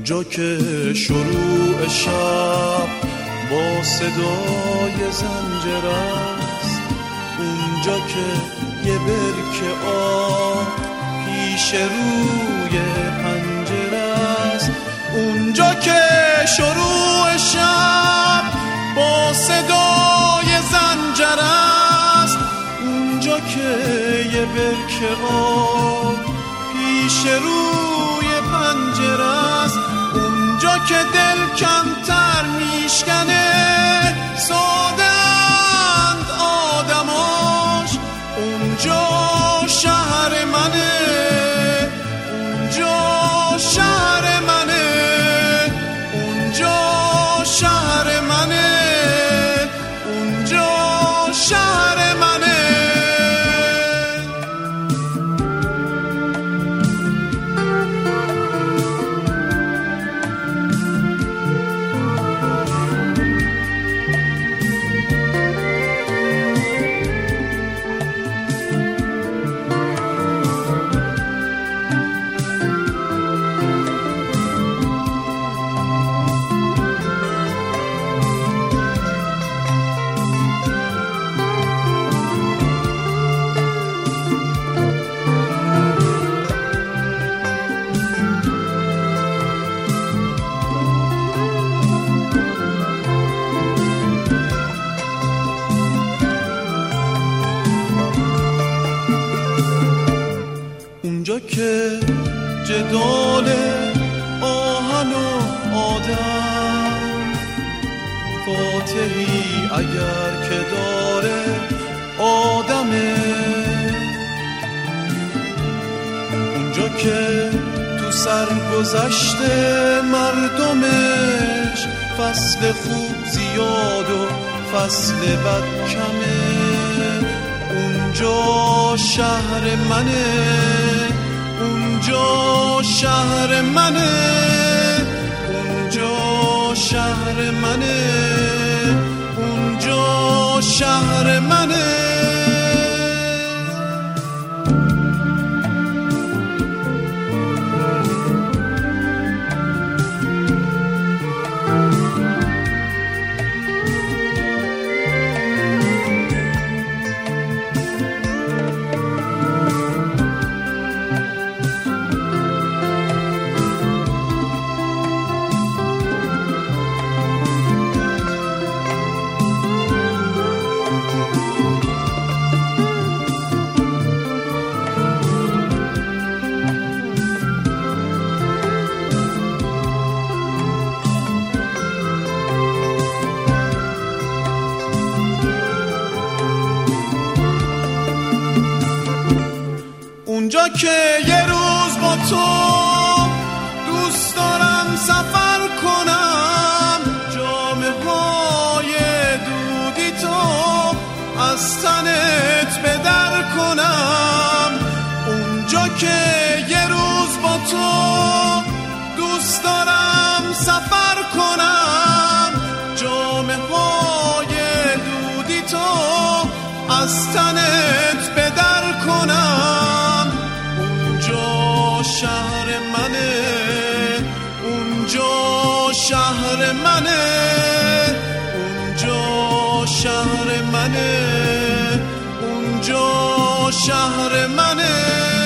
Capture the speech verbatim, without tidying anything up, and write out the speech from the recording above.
اونجا که شروع شب با صدای زنجر است، اونجا که یه برکه آب پیش روی پنجره است، اونجا که شروع شب با صدای زنجر است، اونجا که یه برکه آب پیش روی پنجره است، اونجا که دل کمتر میشکنه سادند آدماش، اونجا شهر منه، اونجا شهر منه، اونجا شهر منه، اونجا شهر منه. اونجا که جدال آهن و آدم، فاتحی اگر که داره آدمه، اونجا که تو سرگذشت مردمش فصل خوب زیاد و فصل بد کمه، اونجا شهر منه، اونجا شهر منه، اونجا شهر منه، اونجا شهر منه. اونجا که یه روز با تو دوست دارم سفر کنم، جامه های دودی تو از تنت به در کنم، اونجا که یه روز با تو دوست دارم سفر کنم، جامه های دودی تو از تنت به در کنم، شهر منه، اونجا شهر منه، اونجا شهر منه، اونجا شهر منه.